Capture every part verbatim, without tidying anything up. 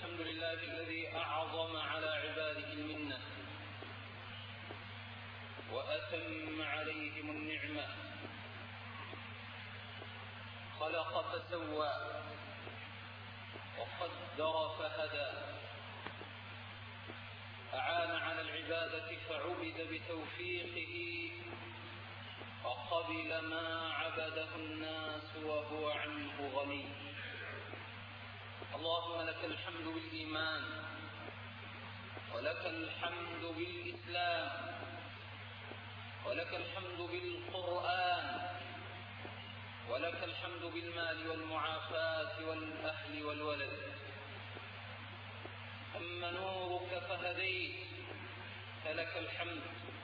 الحمد لله الذي أعظم على عباده المنة وأتم عليهم النعمة، خلق فسوى وقدر فهدى، أعان على العبادة فعبد بتوفيقه، فقبل ما عبده الناس وهو عنه غني. اللهم لك الحمد بالإيمان، ولك الحمد بالإسلام، ولك الحمد بالقرآن، ولك الحمد بالمال والمعافاة والأهل والولد. أما نورك فهديت فلك الحمد،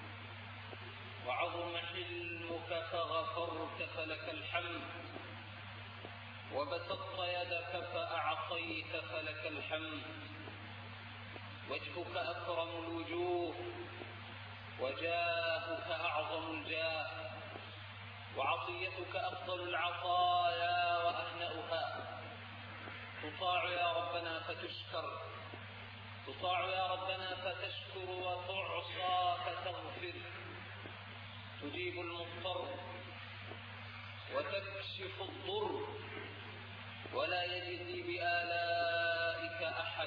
وعظم حلمك فغفرت فلك الحمد، وبسطت يدك فأعطيت فلك الحمد. وجهك أكرم الوجوه، وجاهك أعظم الجاه، وعطيتك أفضل العطايا وأهنأها. تطاع يا ربنا فتشكر، تطاع يا ربنا فتشكر، وتعصى فتغفر. تجيب المضطر وتكشف الضر، ولا يجزي بآلائك أحد،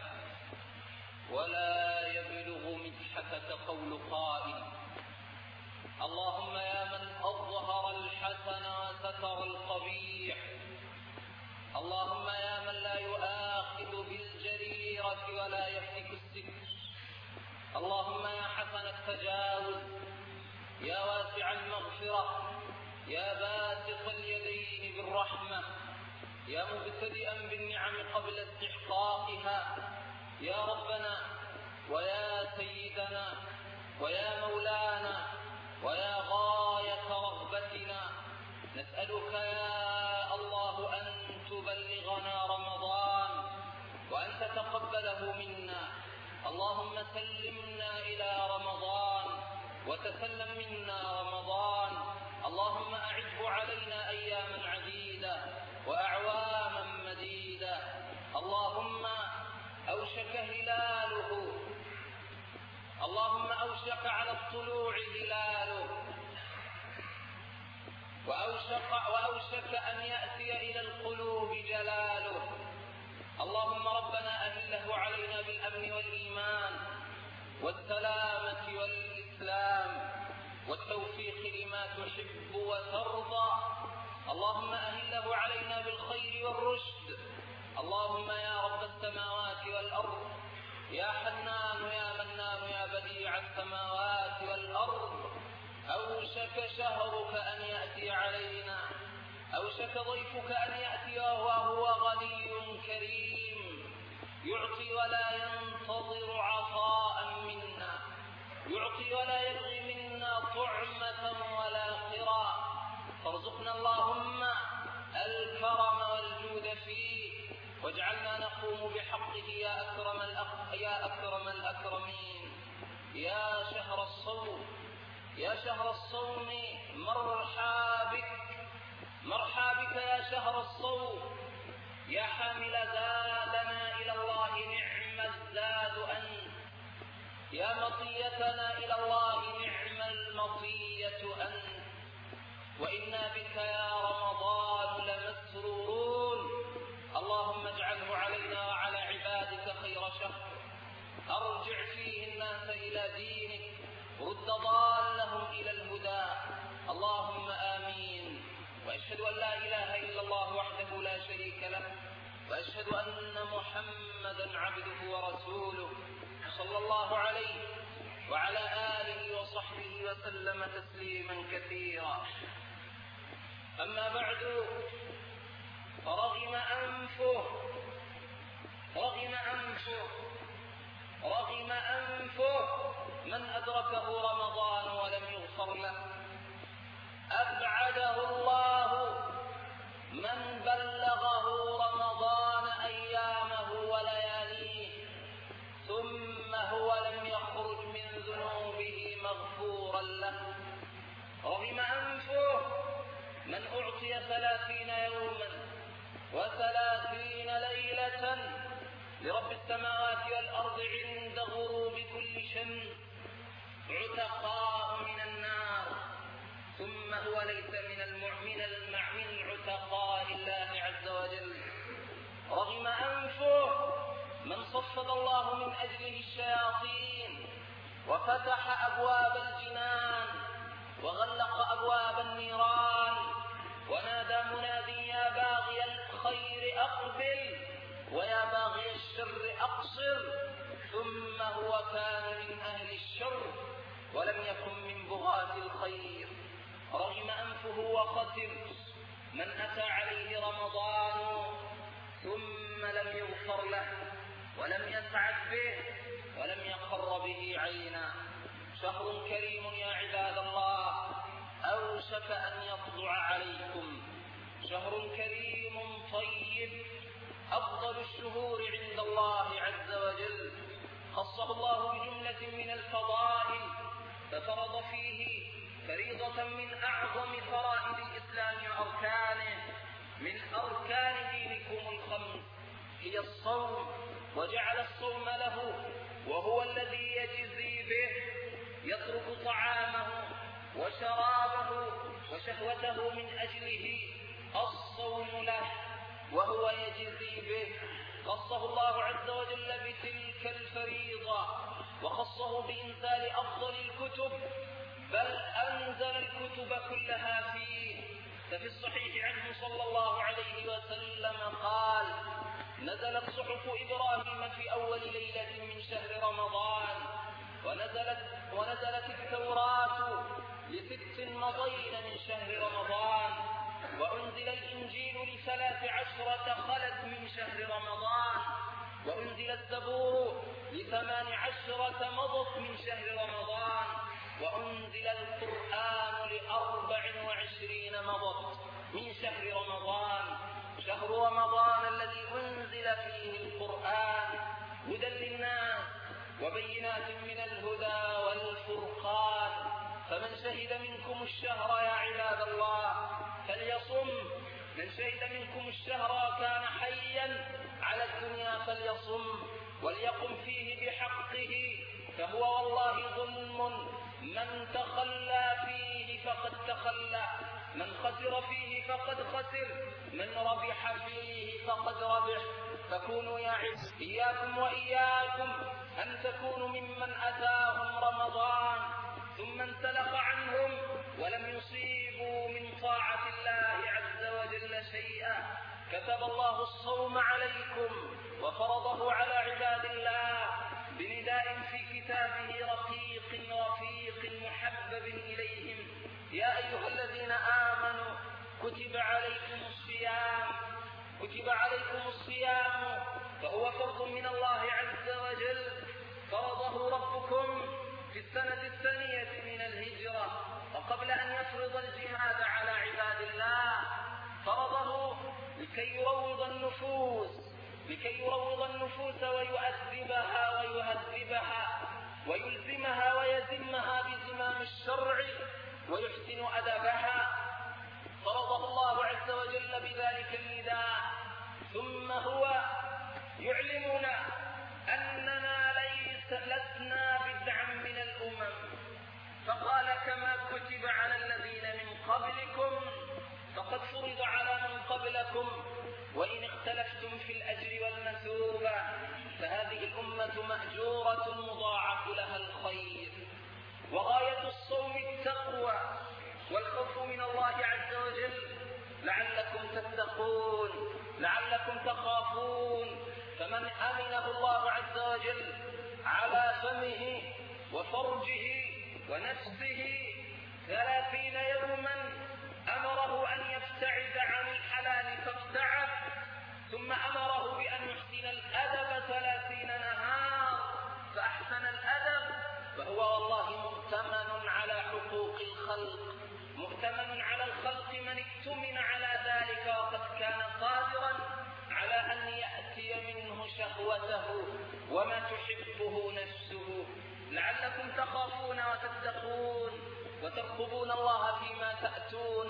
ولا يبلغ مدحتك قول قائل. اللهم يا من أظهر الحسن وستر القبيح، اللهم يا من لا يؤاخذ بالجريرة ولا يفتك الستر، اللهم يا حسن التجاوز، يا واسع المغفرة، يا باسط اليدين بالرحمة، يا مبتدئا بالنعم قبل استحقاقها. يا ربنا ويا سيدنا ويا مولانا ويا غاية رغبتنا، نسألك يا الله أن تبلغنا رمضان وأن تتقبله منا. اللهم سلمنا إلى رمضان وتسلم منا رمضان. اللهم أعده علينا أياما عديدة وأعواما مديدة. اللهم أوشك هلاله، اللهم أوشك على الطلوع هلاله، وأوشك, وأوشك أن يأتي إلى القلوب جلاله. اللهم ربنا أهله علينا بالأمن والإيمان والسلامة والإسلام والتوفيق لما تحب وترضى. اللهم أهله علينا بالخير والرشد. اللهم يا رب السماوات والأرض، يا حنان يا منان يا بديع السماوات والأرض، أوشك شهرك أن يأتي علينا، أوشك ضيفك أن يأتي وهو غني كريم، يعطي ولا ينتظر عطاء منا، يعطي ولا يبغي منا طعمة ولا قراء. فارزقنا اللهم الكرم والجود فيه، واجعلنا نقوم بحقه يا أكرم الأق... يا أكرم الأكرمين. يا شهر الصوم، يا شهر الصوم مرحى بك، مرحى بك يا شهر الصوم، يا حامل زادنا إلى الله نعم الزاد أنت، يا مطيتنا إلى الله نعم المطية أنت. وإنا بك يا رمضان لمسرورون. اللهم اجعله علينا وعلى عبادك خير شهر، أرجع فيه الناس إلى دينك، رد ضالهم إلى الهدى. اللهم آمين. وأشهد أن لا إله إلا الله وحده لا شريك له، وأشهد أن محمدا عبده ورسوله، صلى الله عليه وعلى آله وصحبه وسلم تسليما كثيرا. أما بعد، فرغم أنفه رغم أنفه رغم أنفه من أدركه رمضان ولم يغفر له. أبعده الله من بلغه رمضان أيامه ولياليه، ثم هو لم يخرج من ذنوبه مغفورا له. رغم أنفه من أعطي ثلاثين يوما وثلاثين ليلة لرب السماوات والأرض عند غروب كل شمس عتقاء من النار، ثم هو ليس من المؤمن المعمن العتقاء لله عز وجل. رغم أنفه من صفد الله من أجله الشياطين وفتح أبواب الجنان وغلق أبواب النيران، ونادى منادي يا باغي الخير أقبل ويا باغي الشر أقصر، ثم هو كان من أهل الشر ولم يكن من بغاة الخير. رغم أنفه وخسر من أتى عليه رمضان ثم لم يغفر له ولم يسعد به ولم يقر به عينا. شهر كريم يا عباد الله أوشك أن يطلع عليكم، شهر كريم طيب أفضل الشهور عند الله عز وجل، خصه الله بجملة من الفضائل، ففرض فيه فريضة من أعظم فرائض الإسلام وأركانه. من أركان دينكم الخمس هي الصوم، وجعل الصوم له وهو الذي يجزي به، يترك طعامه وشرابه وشهوته من أجله، الصوم له وهو يجزي به. خصه الله عز وجل بتلك الفريضة وخصه بإنزال أفضل الكتب، بل أنزل الكتب كلها فيه. ففي الصحيح عنه صلى الله عليه وسلم قال: نزلت صحف إبراهيم في أول ليلة من شهر رمضان، ونزلت, ونزلت التوراة لست مضين من شهر رمضان، وأنزل الإنجيل لثلاث عشرة خلت من شهر رمضان، وأنزل الزبور لثمان عشرة مضت من شهر رمضان، وأنزل القرآن لأربع وعشرين مضت من شهر رمضان. شهر رمضان الذي أنزل فيه القرآن هدى للناس وبينات من الهدى والفرقان، فمن شهد منكم الشهر يا عباد الله فليصم. من شهد منكم الشهر كان حيا على الدنيا فليصم وليقم فيه بحقه، فهو والله ظلم من تخلى فيه فقد تخلى، من خسر فيه فقد خسر، من ربح فيه فقد ربح. فكونوا يا عباد إياكم وإياكم أن تكونوا ممن أتاهم رمضان ثم انسلخ عنهم ولم يصيبوا من طاعة الله عز وجل شيئا. كتب الله الصوم عليكم وفرضه على عباد الله بنداء في كتابه رقيق رفيق محبب إليهم: يا أيها الذين آمنوا كتب عليكم الصيام كتب عليكم الصيام فهو فرض من الله عز وجل، فرضه ربكم في السنة الثانية من الهجرة، وقبل أن يفرض الجهاد على عباد الله فرضه لكي يروض النفوس لكي يروض النفوس ويؤدبها ويهذبها ويلزمها ويزمها بزمام الشرع ويحسن أدبها. فرضه الله عز وجل بذلك النداء، ثم هو يعلمنا أننا ليس لسنا بدعا من الأمم، فقال: كما كتب على الذين من قبلكم فقد فرض على من قبلكم، وإن اختلفتم في الأجر والمثوبة فهذه الأمة مأجورة مضاعف لها الخير. وغاية الصوم التقوى والخوف من الله عز وجل لعلكم تتقون، لعلكم تخافون. فمن أمنه الله عز وجل على فمه وفرجه ونفسه ثلاثين يوما أمره أن يبتعد عن الحلال فابتعد، ثم أمره بأن يحسن الأدب ثلاثين نهار فأحسن الأدب، فهو والله مؤتمن على حقوق الخلق، مؤتمن على الخلق من اؤتمن على ذلك، وقد كان قادرا على أن يأتي منه شهوته وما تحبه نفسه. لعلكم تخافون وتتقون وترقبون الله فيما تأتون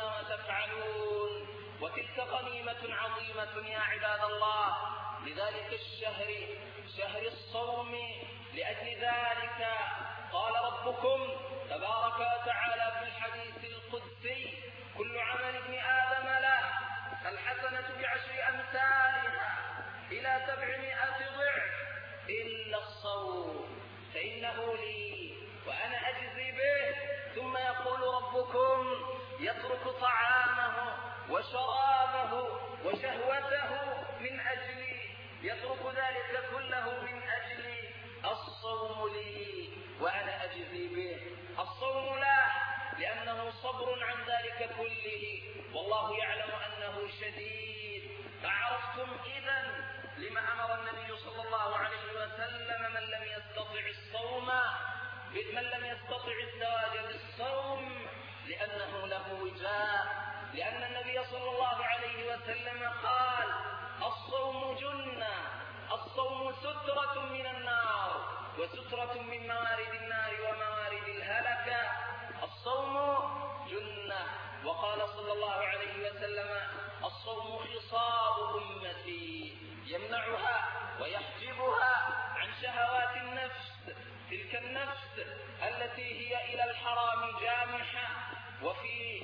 وتفعلون، وتلك غنيمة عظيمة يا عباد الله. لذلك الشهر شهر الصوم. لأجل ذلك قال ربكم تبارك وتعالى في الحديث القدسي: كل عمل ابن آدم له، الحسنة بعشر أمثالها إلى سبعمائة ضعف إلا الصوم فإنه لي وأنا أجزي به. ثم يقول ربكم: يترك طعامه وشرابه وشهوته من أجلي، يترك ذلك كله من أجلي. الصوم لي وأنا أجزي به. الصوم له لأنه صبر عن ذلك كله، والله يعلم أنه شديد. فعرفتم إذن لما أمر النبي صلى الله عليه وسلم من لم يستطع الصوم من لم يستطع الزواج بالصوم، لأنه له وجاء. لأن النبي صلى الله عليه وسلم قال: الصوم جنة، الصوم سترة من النار وسترة من موارد النار وموارد الهلكة. الصوم جنة. وقال صلى الله عليه وسلم: الصوم خصاب أمتي، يمنعها ويحجبها عن شهوات النفس، تلك النفس التي هي إلى الحرام جامحة وفي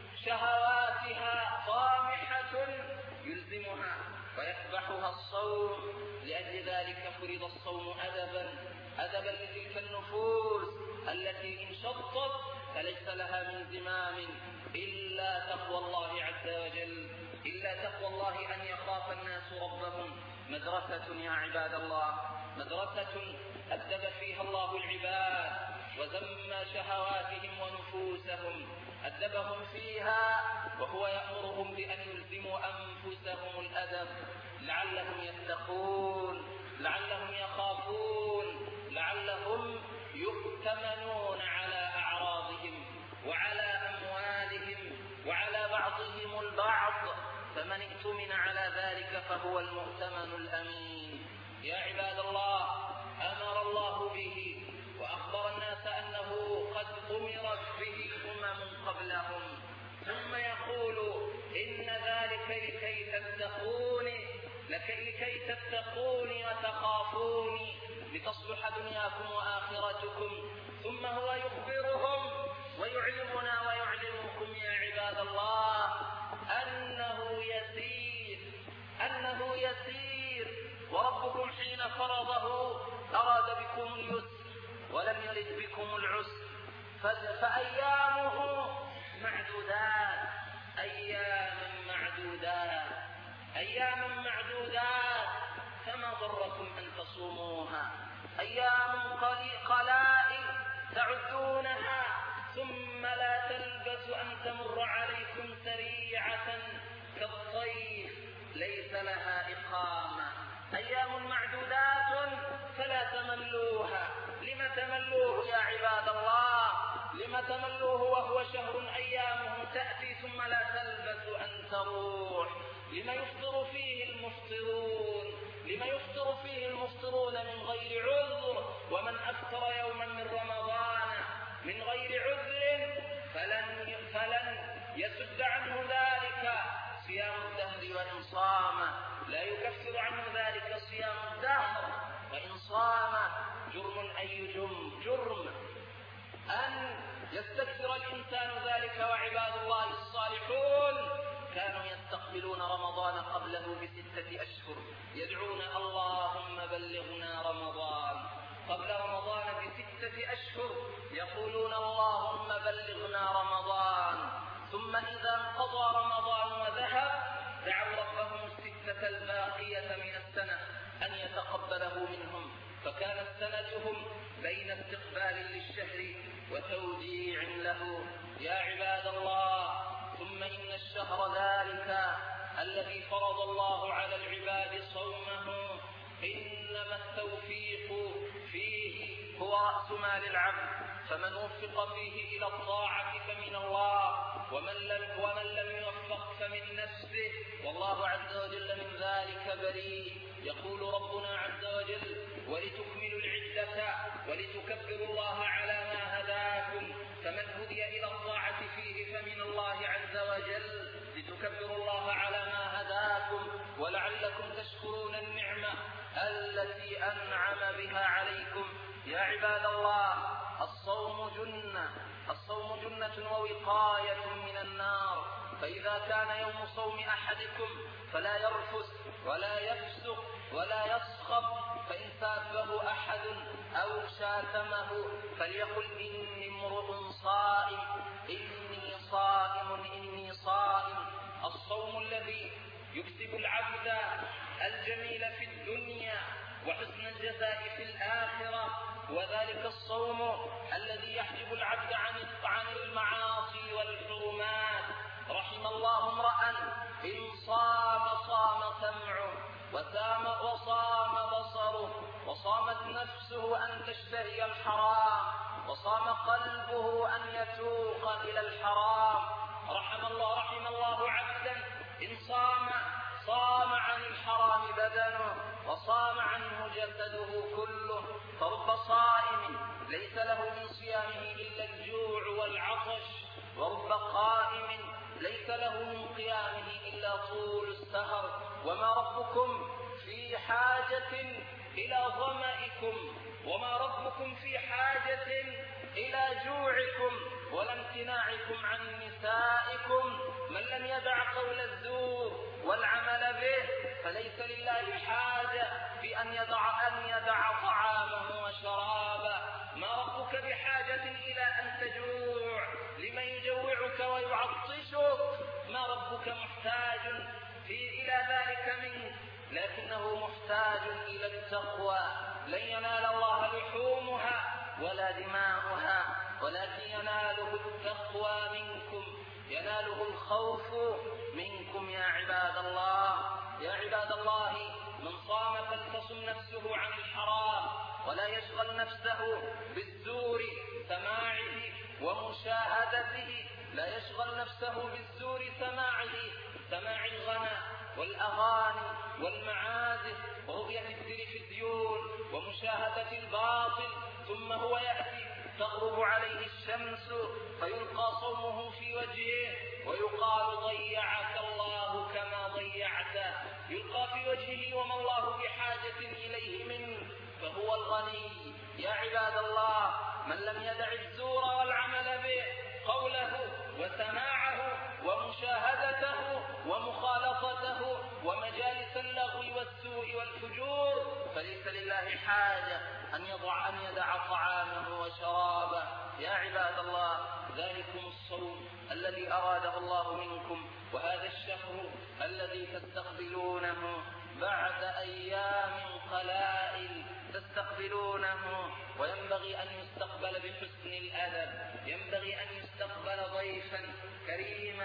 شهواتها طامحة يلزمها ويكبحها الصوم. لأجل ذلك فرض الصوم أدبا أدبا لتلك النفوس التي إن شطت فليس لها من زمام إلا تقوى الله عز وجل، إلا تقوى الله أن يخاف الناس ربهم. مدرسة يا عباد الله، مدرسة أدب فيها الله العباد وذم شهواتهم ونفوسهم، أدبهم فيها وهو يأمرهم بأن يلزموا أنفسهم الأدب لعلهم يتقون، لعلهم يخافون، لعلهم يؤتمنون على أعراضهم وعلى أموالهم وعلى بعضهم البعض. فمن ائتمن على ذلك فهو المؤتمن الأمين. يا عباد الله، أمر الله به وأخبر الناس أنه قد أمرت به أمم قبلهم، ثم يقول: إن ذلك لكي تتقوني لكي تتقوني وتخافوني لتصلح دنياكم وآخرتكم. ثم هو يخبرهم ويعلمنا ويعلمكم يا عباد الله أنه يسير أنه يسير وربكم حين فرضه أراد بكم اليسر ولم يرد بكم العسر. فأيامه معدودات أياما معدودات أياما معدودات فما ضركم أن تصوموها. أيام قلائل تعدونها ثم لا تلبث أن تمر عليكم سريعة كالطيف ليس لها إقامة. أيام معدودات فلا تملوها. لم تملوه يا عباد الله؟ لم تملوه وهو شهر أيامه تأتي ثم لا تلبث أن تروح؟ لم يفطر فيه المفطرون لم يفطر فيه المفطرون من غير عذر؟ ومن أفطر يوما من رمضان من غير عذر فلن, فلن يسد عنه ذلك صيام الدهر وإن صام، لا يكفر عنه ذلك صيام الدهر وإن صام. جرم أي جرم جرم أن يستكثر الإنسان ذلك. وعباد الله الصالحون كانوا يستقبلون رمضان قبله بستة أشهر، يدعون: اللهم بلغنا رمضان. قبل رمضان بستة أشهر يقولون: اللهم بلغنا رمضان. ثم إذا انقضى رمضان وذهب دعوا ربهم الستة الباقية من السنة أن يتقبله منهم. فكانت سنتهم بين استقبال للشهر وتوديع له. يا عباد الله، ثم إن الشهر ذلك الذي فرض الله على العباد صومه إنما التوفيق فيه هو رأس مال العبد، فمن وفق فيه إلى الطاعة فمن الله، ومن لم, ومن لم يوفق فمن نفسه، والله عز وجل من ذلك بريء. يقول ربنا عز وجل: ولتكملوا العدة ولتكبروا الله على ما هداكم. فمن هدي إلى الطاعة فيه فمن الله عز وجل، لتكبروا الله على ما هداكم ولعلكم تشكرون النعمة. التي أنعم بها عليكم. يا عباد الله، الصوم جنة، الصوم جنة ووقاية من النار. فإذا كان يوم صوم أحدكم فلا يرفث ولا يفسق ولا يصخب، فإن سابه أحد أو شاتمه فليقل إني امرؤ صائم، إني صائم، إني صائم. الصوم الذي يكسب العبد الجميل في الدنيا وحسن الجزاء في الآخرة، وذلك الصوم الذي يحجب العبد عن المعاصي والحرمات. رحم الله امرأ إن صام صام سمعه وسام وصام بصره وصامت نفسه أن تشتهي الحرام وصام قلبه أن يتوق إلى الحرام. رحم الله رحم الله عبدا إن صام صام عن الحرام بدنه وصام عنه جسده كله. فرب صائم ليس له من صيامه إلا الجوع والعطش، ورب قائم ليس له من قيامه إلا طول السهر. وما ربكم في حاجة إلى ظمئكم، وما ربكم في حاجة إلى جوعكم ولا امتناعكم عن نسائكم. من لم يدع قول الزور والعمل به فليس لله حاجة بأن يدع أن يدع طعامه وشرابه. ما ربك بحاجة إلى أن تجوع لمن يجوعك ويعطشك، ما ربك محتاج في إلى ذلك منك، لكنه محتاج إلى التقوى. لن ينال الله لحومها ولا دماؤها ولكن يناله التقوى منكم، يناله الخوف منكم. يا عباد الله، يا عباد الله، من صام فلتصم نفسه عن الحرام ولا يشغل نفسه بالزور سماعه ومشاهدته، لا يشغل نفسه بالزور سماعه، سماع الغنى والأغاني والمعازف ورؤية التلفزيون ومشاهدة الباطل، ثم هو يأتي تغرب عليه الشمس فيلقى صومه في وجهه ويقال ضيعك الله كما ضيعته، يلقى في وجهه وما الله بحاجة إليه منه، فهو الغني. يا عباد الله، من لم يدع الزور والعمل به قوله وسماعه ومشاهدته ومخالطته ومجالس اللغو والسوء والفجور فليس لله حاجة أن يضع أن يدع طعامه وشرابه. يا عباد الله، ذلكم الصوم الذي أراده الله منكم، وهذا الشهر الذي تستقبلونه بعد أيام قلائل تستقبلونه، وينبغي أن يستقبل بحسن الأدب، ينبغي أن يستقبل ضيفا كريما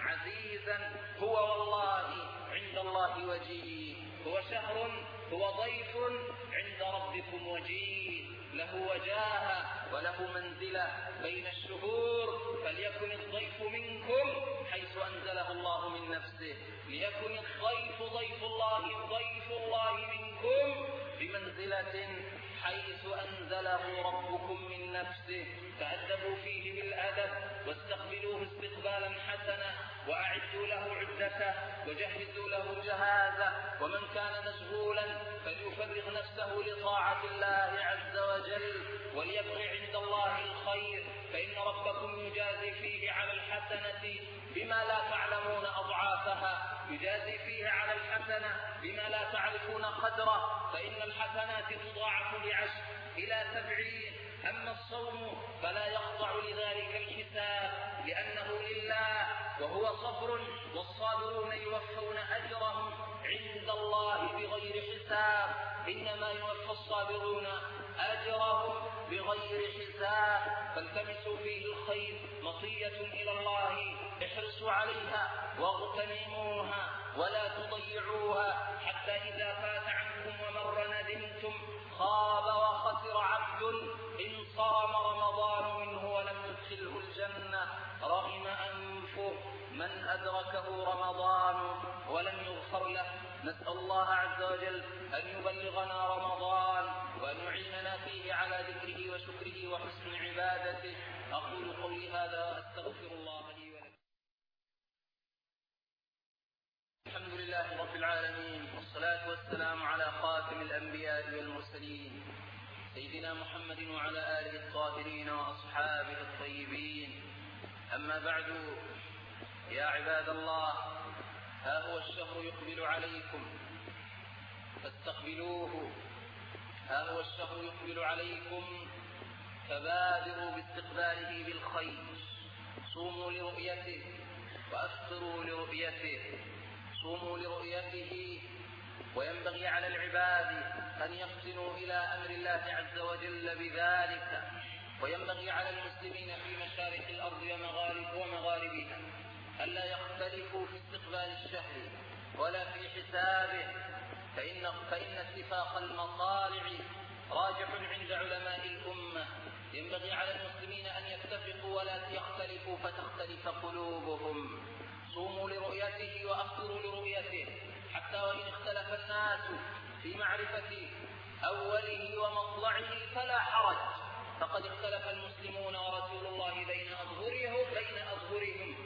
عزيزا. هو والله عند الله وجيه، هو شهر، هو ضيف عند ربكم وجيه، له وجاهة وله منزلة بين الشهور. فليكن الضيف منكم حيث أنزله الله من نفسه، ليكن الضيف ضيف الله ضيف الله منكم بمنزلة حيث أنزله ربكم من نفسه. تأدبوا فيه بالأدب واستقبلوه استقبالا حسنا، وأعدوا له عدته وجهزوا له جهازه. ومن كان مشغولا فليفرغ نفسه لطاعة الله عز وجل وليبغ عند الله الخير، فإن ربكم يجازي فيه على الحسنة بما لا تعلمون أضعافها، يجازي فيه على الحسنة بما لا تعرفون قدره، فإن الحسنات تضاعف بعشر إلى سبعين. أما الصوم فلا يخضع لذلك الحساب لأنه لله وهو صبر، والصابرون يوفون أجرهم عند الله بغير حساب. إنما يوفى الصابرون أجرهم بغير حساب. فالتمسوا فيه الخير، مطية إلى الله، احرصوا عليها واغتنموها ولا تضيعوها، حتى إذا فات عنكم ومر ندمتم. خاب وخسر عبد إن صام رمضان منه ولم يدخله الجنة، رغم أنفه من أدركه رمضان ولم يغفر له. نسأل الله عز وجل أن يبلغنا رمضان وأن يعيننا فيه على ذكره وشكره وحسن عبادته. أقول قولي هذا وأستغفر الله لي ولكم. الحمد لله رب العالمين، والصلاة والسلام على خاتم الأنبياء والمرسلين سيدنا محمد وعلى آله الطاهرين وأصحابه الطيبين. أما بعد، يا عباد الله، ها هو الشهر يقبل عليكم فاستقبلوه، ها هو الشهر يقبل عليكم فبادروا باستقباله بالخير، صوموا لرؤيته وأفطروا لرؤيته. صوموا لرؤيته، وينبغي على العباد أن يفطنوا إلى أمر الله عز وجل بذلك، وينبغي على المسلمين في مشارق الأرض ومغارب ومغاربها ألا يختلفوا في استقبال الشهر ولا في حسابه، فإن, فإن اتفاق المطالع راجح عند علماء الأمة. ينبغي على المسلمين أن يتفقوا ولا يختلفوا فتختلف قلوبهم. صوموا لرؤيته وأفطروا لرؤيته، حتى وإن اختلف الناس في معرفة أوله ومطلعه فلا حرج، فقد اختلف المسلمون ورسول الله بين أظهرهم بين أظهرهم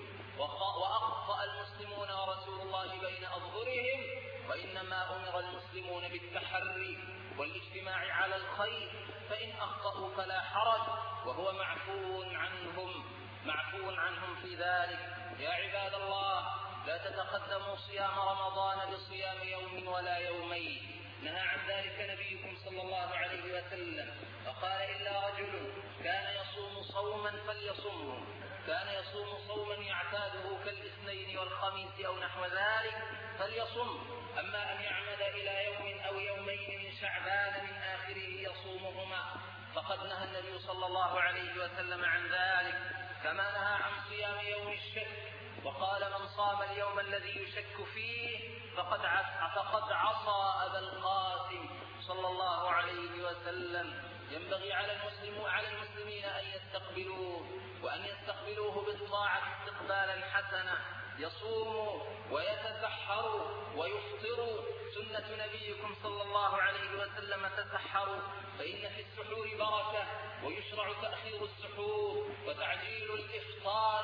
وأخطأ المسلمون ورسول الله بين أظهرهم، وإنما أمر المسلمون بالتحري والاجتماع على الخير، فإن أخطأوا فلا حرج، وهو معفو عنهم معفو عنهم في ذلك. يا عباد الله، لا تتقدموا صيام رمضان بصيام يوم ولا يومين، نهى عن ذلك نبيكم صلى الله عليه وسلم، فقال: إلا رجل كان يصوم صوما فليصمه، كان يصوم صوما يعتاده كالاثنين والخميس أو نحو ذلك فليصم، أما أن يعمد إلى يوم أو يومين من شعبان من آخره يصومهما فقد نهى النبي صلى الله عليه وسلم عن ذلك، كما نهى عن صيام يوم الشك، وقال: من صام اليوم الذي يشك فيه فقد فقد عصى أبا القاسم صلى الله عليه وسلم. ينبغي على المسلم على المسلمين أن يستقبلوه وأن يستقبلوه بالطاعة استقبالا حسنا، يصوموا ويتسحروا ويفطروا. سنة نبيكم صلى الله عليه وسلم: تسحروا فإن في السحور بركة، ويشرع تأخير السحور وتعجيل الإفطار،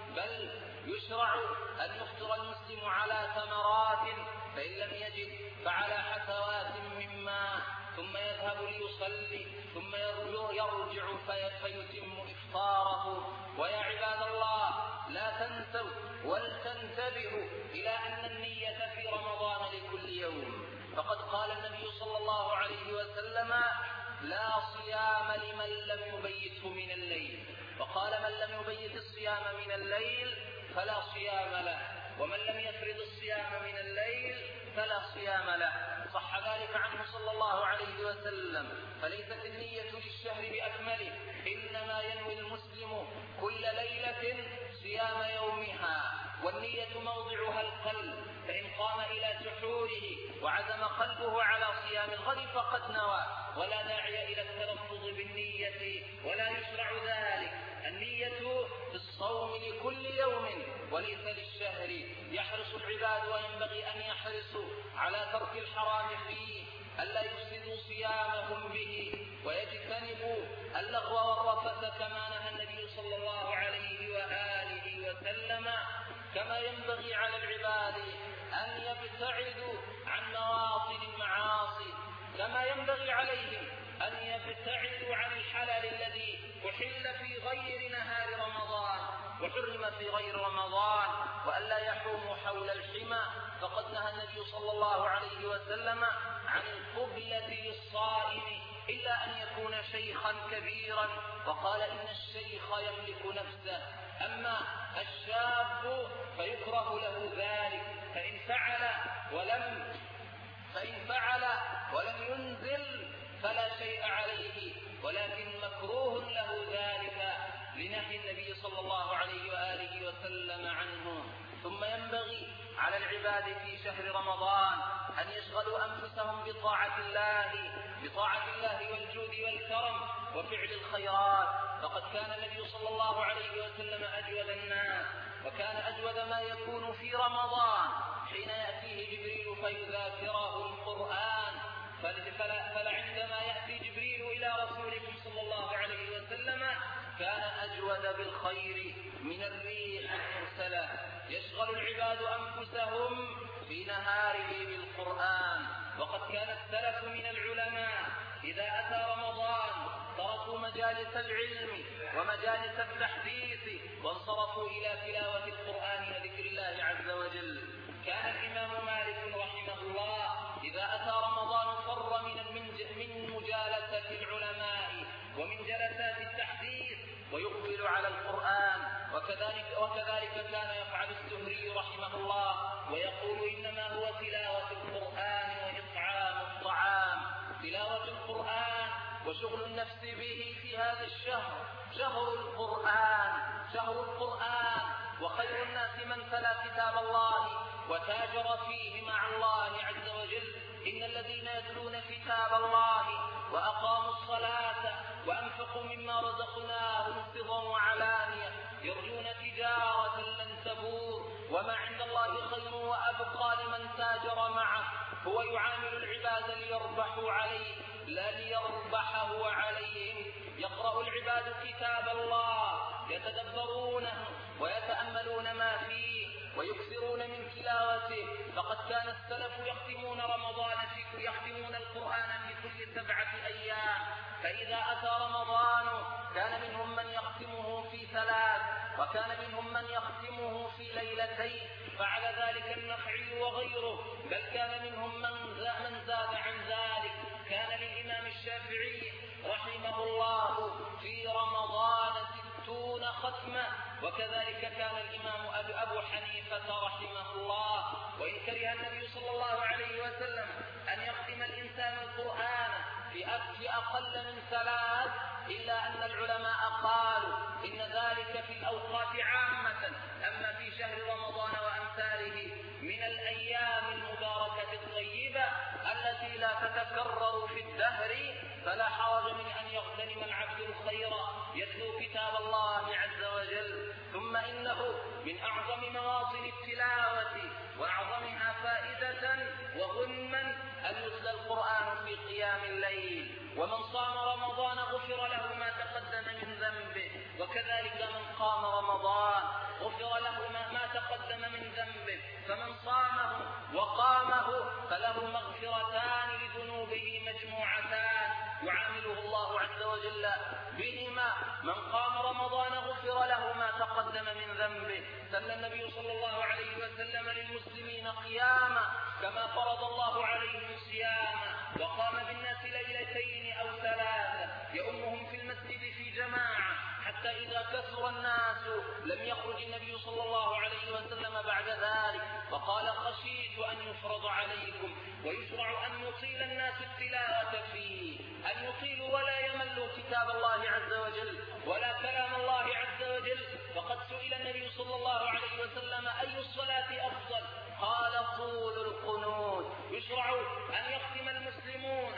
بل يشرع أن يفطر المسلم على ثمرات، فإن لم يجد فعلى حسوات من ماء، ثم يذهب ليصلي، ثم يرجع فيتم إفطاره. ويا عباد الله، لا تنسوا ولتنتبهوا إلى أن النية في رمضان لكل يوم، فقد قال النبي صلى الله عليه وسلم: لا صيام لمن لم يبيته من الليل، وقال: من لم يبيت الصيام من الليل فلا صيام له، ومن لم يفرض الصيام من الليل فلا صيام له. صح ذلك عنه صلى الله عليه وسلم. فليست النية للشهر بأكمله، إنما ينوي المسلم كل ليلة صيام يومها، والنية موضعها القلب، فإن قام إلى سحوره وعزم قلبه على صيام الغد فقد نوى، ولا داعي إلى التلفظ بالنية ولا يشرع ذلك. النية في الصوم لكل يوم وليس للشهر. يحرص العباد وينبغي أن يحرصوا على ترك الحرام فيه، ألا يفسدوا صيامهم به، ويجتنبوا اللغو والرفث كما نهى النبي صلى الله عليه وآله وسلم. كما ينبغي على العباد أن يبتعدوا عن مواطن المعاصي، كما ينبغي عليهم أن يبتعدوا عن الحلال الذي أحل في غير نهار رمضان وحرم في غير رمضان، وألا يحوموا حول الحمى، فقد نهى النبي صلى الله عليه وسلم عن القبلة للصائم إلا أن يكون شيخا كبيرا، وقال: إن الشيخ يملك نفسه، أما الشاب فيكره له ذلك، فإن فعل ولم فإن فعل ولم ينزل فلا شيء عليه، ولكن مكروه له ذلك لنهي النبي صلى الله عليه وآله وسلم عنه. ثم ينبغي على العباد في شهر رمضان أن يشغلوا أنفسهم بطاعة الله بطاعة الله والجود والكرم وفعل الخيرات، فقد كان النبي صلى الله عليه وسلم أجود الناس، وكان أجود ما يكون في رمضان حين يأتيه جبريل فيذاكره القرآن، فلعندما يأتي جبريل إلى رسولكم صلى الله عليه وسلم كان أجود بالخير من الريح المرسلة. يشغل العباد أنفسهم في نهاره بالقرآن وقد كان السلف من العلماء إذا أتى رمضان تركوا مجالس العلم ومجالس التحديث وانصرفوا إلى تلاوة القرآن وذكر الله عز وجل. كان الإمام مالك رحمه الله إذا أتى رمضان فر من من مجالسة العلماء ومن جلسات التحديث ويقبل على القرآن. وكذلك, وكذلك كان يفعل الزهري رحمه الله ويقول إنما هو تلاوة القرآن وإطعام الطعام. تلاوة القرآن وشغل النفس به في هذا الشهر، شهر القرآن شهر القرآن وخير الناس من تلا كتاب الله وتاجر فيه مع الله عز وجل. إن الذين يتلون كتاب الله وأقاموا الصلاة وأنفقوا مما رزقناهم سرا وعلانية يرجون تجارة لن تبور وما عند الله خير وأبقى لمن تاجر معه. هو يعامل العباد ليربحوا عليه لا ليربح هو عليهم. يقرأ العباد كتاب الله يتدبرونه ويتأملون ما فيه ويكثرون من تلاوته. فقد كان السلف يختمون رمضان في يختمون القرآن في كل سبعة أيام، فإذا أتى رمضان كان منهم من يختمه في ثلاث وكان منهم من يختمه في ليلتين. فعلى ذلك النخعي وغيره، بل كان منهم من زاد عن ذلك. كان للإمام الشافعي رحمه الله في رمضان ستون ختمة، وكذلك كان الإمام أبو حنيفة رحمه الله. وإن كره النبي صلى الله عليه وسلم أن يختم الإنسان القرآن في أقل من ثلاث، إلا أن العلماء قالوا إن ذلك في الأوقات عامة، أما في شهر رمضان وأمثاله من الأيام المباركة الطيبة التي لا تتكرر في الدهر فلا حرج من أن يغتنم العبد الخير يتلو كتاب الله عز وجل. ثم إنه من أعظم مواطن التلاوة وأعظمها فائدة وغنما أن يتلى القرآن في قيام الليل. ومن صام رمضان غفر له ما تقدم من ذنبه، وكذلك من قام رمضان غفر له ما تقدم من ذنبه. فمن صامه وقامه فله مغفرتان لذنوبه مجموعتان يعامله الله عز وجل بهما. من قام رمضان غفر له ما تقدم من ذنبه. سن النبي صلى الله عليه وسلم للمسلمين قياما كما فرض الله عليهم صياما، وقام بالناس ليلتين أو ثلاثة يؤمهم في المسجد في جماعة، حتى إذا كثر الناس لم يخرج النبي صلى الله عليه وسلم بعد ذلك، وقال خشيت أن يفرض عليكم ويشرع أن يطيل الناس التلاوة فيه، أن يطيلوا ولا يملوا كتاب الله عز وجل ولا كلام الله عز وجل. فقد سئل النبي صلى الله عليه وسلم أي الصلاة أفضل؟ قال طول القنوت. يشرع أن يختم المسلمون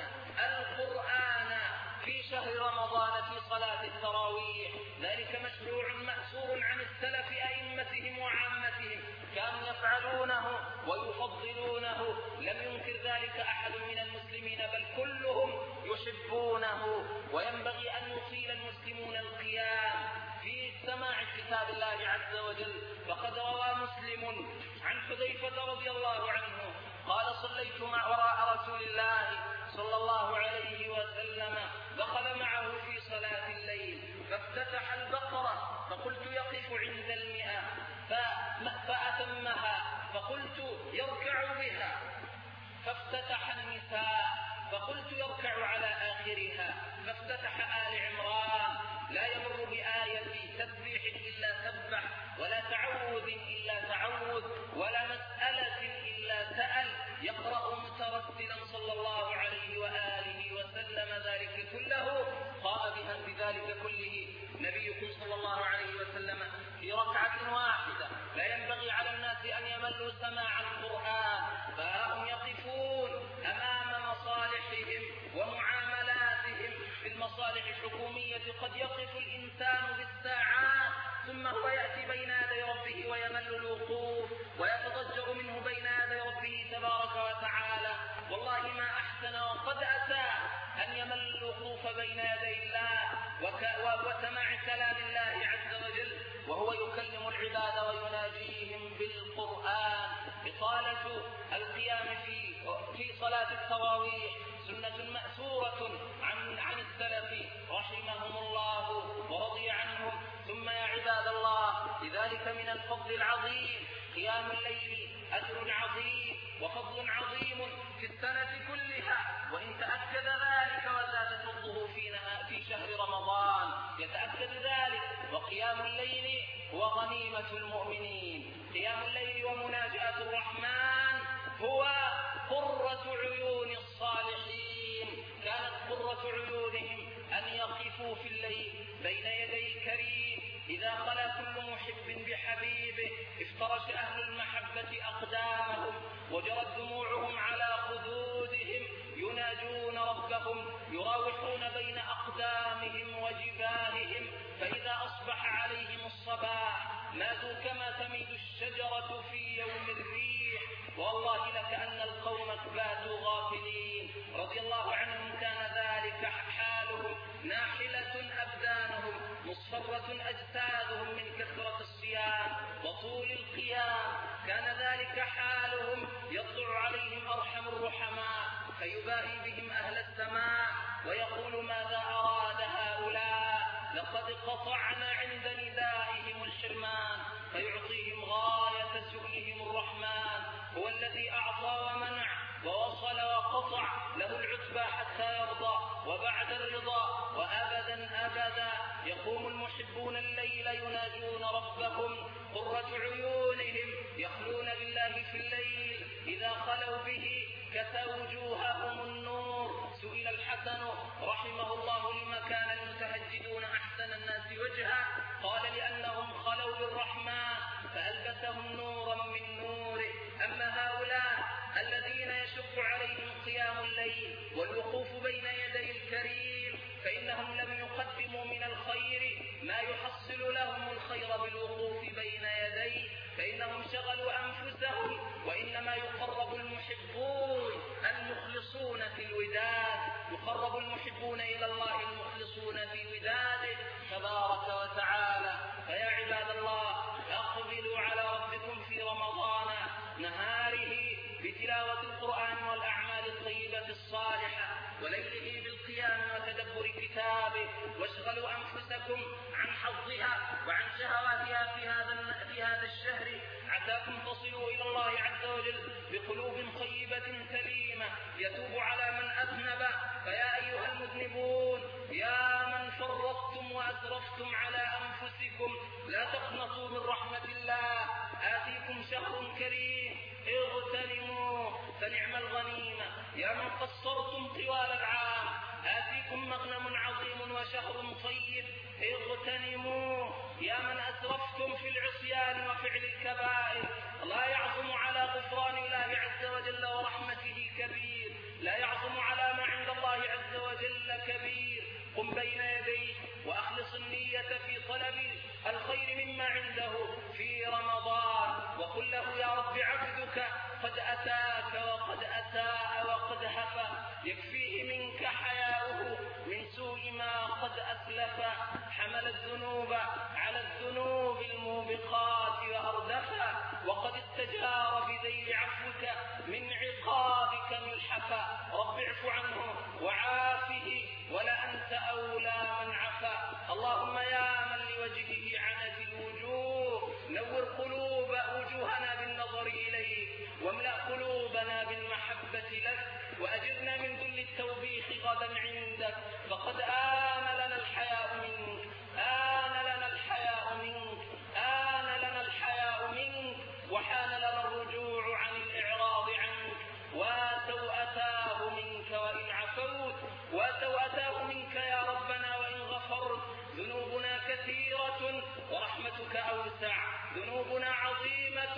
القرآن في شهر رمضان في صلاة التراويح، ذلك مشروع مأثور عن السلف أئمتهم وعامتهم، كانوا يفعلونه ويفضلونه، لم ينكر ذلك أحد من المسلمين بل كلهم يحبونه. وينبغي أن يطيل المسلمون القيام في سماع كتاب الله عز وجل. فقد روى مسلم عن حذيفة رضي الله عنه قال صليت مع وراء رسول الله صلى الله عليه وسلم، دخل معه في صلاة الليل فافتتح البقرة فقلت يقف عند المئة فأتمها، فقلت يركع بها، فافتتح النساء فقلت يركع على آخرها، فافتتح آل عمران لا يمر بآية تسبيح إلا سبح ولا تعوذ إلا تعوذ ولا مسألة إلا سأل، يقرأ مترتلا صلى الله عليه وآله وسلم ذلك كله. قام بها بذلك كله نبيكم صلى الله عليه وسلم في ركعة واحدة. لا ينبغي على الناس أن يملوا سماع القرآن، فهم يقفون أمام مصالحهم ومعاملاتهم. في المصالح الحكومية قد يقف الإنسان بالساعات ثم هو يأتي بين يدي ربه ويمل الوقوف ويتضجر منه بين يدي ربه تبارك وتعالى. والله ما أحسن وقد أتى أن يمل الوقوف بين يدي الله وسماع كلام الله عز وجل وهو يكلم العباد ويناجيهم بالقرآن. إطالة القيام في في صلاة التراويح سنة مأثورة عن عن السلف رحمهم الله ورضي عنهم. ثم يا عباد الله لذلك من الفضل العظيم قيام الليل، أجر عظيم وفضل عظيم في السنة كلها، وإن تأكد ذلك وزاد فضله في في شهر رمضان يتأكد ذلك. وقيام الليل هو غنيمة المؤمنين، قيام الليل ومناجاة الرحمن هو قرة عيون الصالحين. كانت قرة عيونهم أن يقفوا في الليل بين يدي كريم. إذا خلا كل محب بحبيبه افترش أهل المحبة أقدامهم وجرت دموعهم على خدودهم يناجون ربهم يراوحون بين أقدامهم وجباههم. فإذا أصبح عليهم الصباح ماتوا كما تميت الشجرة في يوم الريح. والله لكأن القوم باتوا غافلين رضي الله عنهم كان ذلك حالهم، ناحلة أبدانهم مصفرة أجسادهم من كثرة الصيام وطول القيام. كان ذلك حالهم يطلع عليهم أرحم الرحماء فيباهي بهم أهل السماء ويقول ماذا أراد هؤلاء؟ لقد قطعنا عند ندائهم الحرمان فيعطيهم غاية سؤلهم الرحمن. هو الذي أعطى ومنع ووصل وقطع، له العتبى حتى يرضى وبعد الرضا وأبدا أبدا. يقوم المحبون الليل يناجون ربهم قرة عيونهم يخلون بالله في الليل. إذا خلوا به كسى وجوههم النور. سئل الحسن رحمه الله لما كان المتهجدون أحسن الناس وجها؟ قال لأنهم خلوا بالرحمن فألبسهم نورا من نوره. أما هؤلاء الذين يشق عليهم قيام الليل والوقوف بين يدي الكريم فإنهم لم يقدموا من الخير ما يحصل لهم الخير بالوقوف بين يديه، فإنهم شغلوا أنفسهم. وإنما يقرب المحبون المخلصون في الوداد، يقرب المحبون إلى الله المخلصون في وداده تبارك وتعالى. فيا عباد الله أقبلوا على ربكم في رمضان نهاره بتلاوة القرآن والأعمال الطيبة الصالحة، وليله بالقيام وتدبر كتابه. واشغلوا أنفسكم عن حظها وعن شهواتها في هذا في هذا الشهر عساكم تصلوا إلى الله عز وجل بقلوب طيبة سليمة يتوب على من أذنب. فيا أيها المذنبون يا من فرطتم وأسرفتم على أنفسكم لا تقنطوا من رحمة الله. آتيكم شهر كريم اغتنموا فنعم الغنيمة. يا من قصرتم طوال العام آتيكم مغنم عظيم وشهر طيب اغتنموا. يا من أسرفتم في العصيان وفعل الكبائر لا يعظم على غفران الله عز وجل ورحمته كبير، لا يعظم على ما عند الله عز وجل كبير. قم بين يديه وأخلص النية في طلب الخير مما عنده في رمضان وقل له يا رب عبدك قد أتاك وقد أساء وقد هفى يكفيه منك حياؤه من سوء ما قد أسلف. حمل الذنوب على الذنوب الموبقات وأردفا وقد استجار بذيل عفوك من عقابك ملحفا. رب اعف عنه وعافه ولأنت أولى من عفا. اللهم يا من لوجهه عنت الوجوه نور قلوب وجوهنا بالنظر إليك واملأ قلوبنا بالمحبة لك وأجرنا من ذل التوبيخ غدا عندك. فقد آن لنا الحياء منك آن لنا الحياء منك آن لنا الحياء منك وحان لنا الرجوع عن الإعراض عنك. واتوا أتاه منك وإن عفوت واتوا أتاه منك يا ربنا وإن غفرت. ذنوبنا كثيرة ورحمتك أوسع، ذنوبنا عظيمة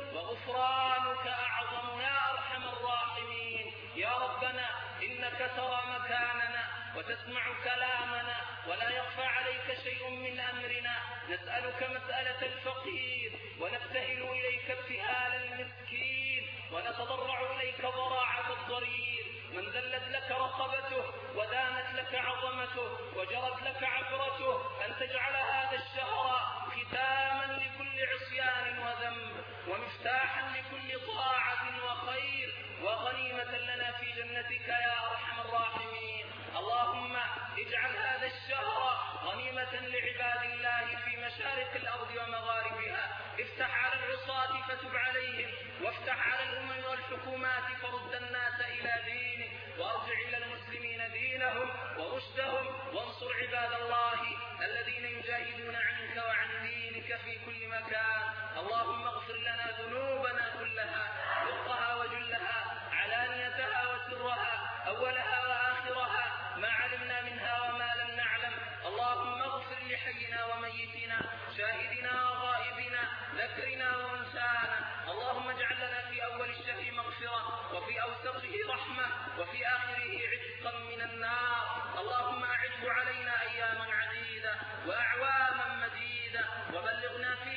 وغفرانك أعظم يا أرحم الراحمين. يا ربنا إنك ترى مكاننا وتسمع كلامنا ولا يخفى عليك شيء من أمرنا. نسألك مسألة الفقير ونبتهل إليك ابتهال المسكين ونتضرع إليك ضراعة الضرير. من ذلت لك رقبته ودانت لك عظمته وجرت لك عبرته أن تجعل هذا الشهر ختاما لكل عصيان وذنب ومفتاحا لكل طاعة وخير وغير وغنيمة لنا في جنتك يا أرحم الراحمين. اللهم اجعل هذا الشهر غنيمة لعباد الله في مشارق الأرض ومغاربها. افتح على العصاة فتب عليهم، وافتح على الأمم والحكومات فرد الناس إلى دينك، وارجع إلى المسلمين دينهم ورشدهم، وانصر عباد الله الذين يجاهدون عنك وعن دينك في كل مكان. اللهم اغفر لنا ذنوبنا كلها، دقها وجلها، علانيتها وسرها، أولها وآخرها، ما علمنا منها وما لم نعلم. اللهم اغفر لحينا وميتنا، شاهدنا وغائبنا، ذكرنا وانسانا. اللهم اجعل لنا في أول الشهر مغفرة، وفي أوسطه رحمة، وفي آخره عتقا من النار. اللهم أعده علينا أياما عديدة وأعواما مديدة، وبلغنا في